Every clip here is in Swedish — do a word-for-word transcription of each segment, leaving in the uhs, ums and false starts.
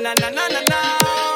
na na na na na.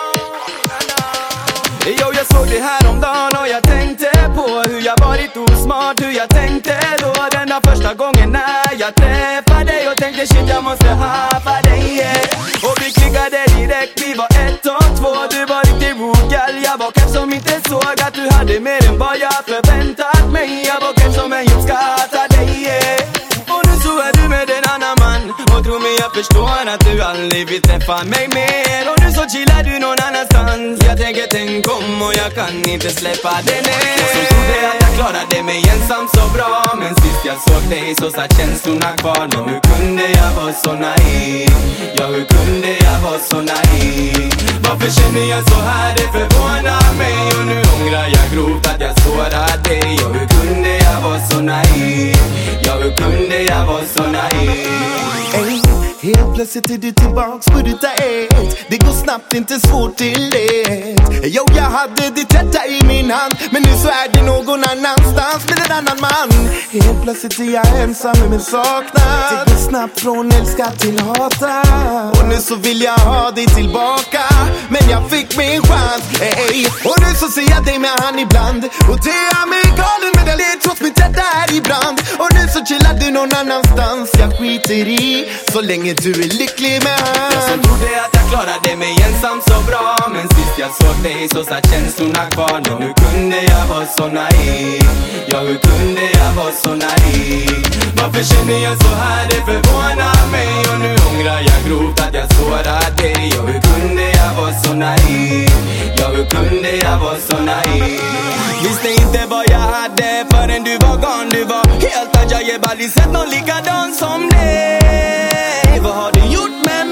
Jo, jag såg det här om dagen och jag tänkte på hur jag varit osmart, hur jag tänkte då denna första gången när jag träffade dig och tänkte shit jag måste haffa dig, yeah. Och vi klickade direkt, vi var ett och två. Du var riktigt rogal, jag var kanske som inte såg att du hade mer än vad jag förväntat mig. Jag var kanske som en uppskattar dig, yeah. Och nu så är du med en annan man och tro mig jag förstår att du aldrig vill träffa mig mer. Och nu så chillar du någon annanstans. Jag tänker tänk om och jag kan inte släppa dig ner. Jag som trodde att jag klarade mig ensam så bra, men sist jag såg dig så satt känslorna kvar. Men hur kunde jag vara så naiv? Ja, hur kunde jag vara så naiv? Varför känner jag så här? Det förvånar mig. Och nu ångrar jag grovt att jag sårade dig. Ja, hur kunde jag vara så naiv? Ja, hur kunde jag vara så naiv? Ey, helt plötsligt är du tillbaks på ruta ett. Det går snabbt, inte svårt till det. Jo, jag hade ditt hjärta i min hand, men nu så är det någon annanstans med en annan man. Helt plötsligt är jag ensam med min saknad. Det går snabbt från älska till hata. Och nu så vill jag ha dig tillbaka, men jag fick min chans, ey. Och nu så ser jag dig med han ibland, och det är mig galen med den led trots mitt hjärta är i brand. Och nu så chillar du någon annanstans. Jag skiter i så länge du är lycklig med han. Jag som trodde att jag klarade mig ensam så bra, men sist jag såg dig så satt känslorna kvar. Men hur kunde jag vara så naiv? Ja, hur kunde jag vara så naiv? Varför känner jag så här? Det förvånar mig. Och nu ångrar jag grovt att jag sårade dig. Ja, hur kunde jag vara så naiv? Ja, hur kunde jag vara så naiv? Visste inte vad jag hade förrän du var gone. Du var helt att jag ger aldrig sett någon likadan som dig. Vad har du gjort med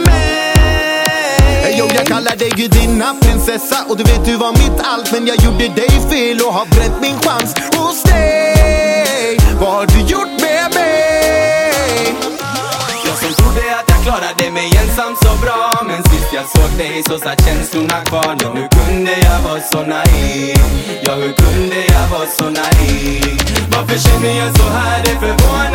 mig? Jo, jag kallar dig gudinna, prinsessa, och du vet du var mitt allt. Men jag gjorde dig fel och har bränt min chans hos dig. Vad har du gjort med mig? Jag som trodde att jag klarade mig ensam så bra, men sist jag såg dig så satt känslorna kvar. Men hur kunde jag vara så naiv? Ja, hur kunde jag vara så naiv? Varför känner jag så här? Det förvånar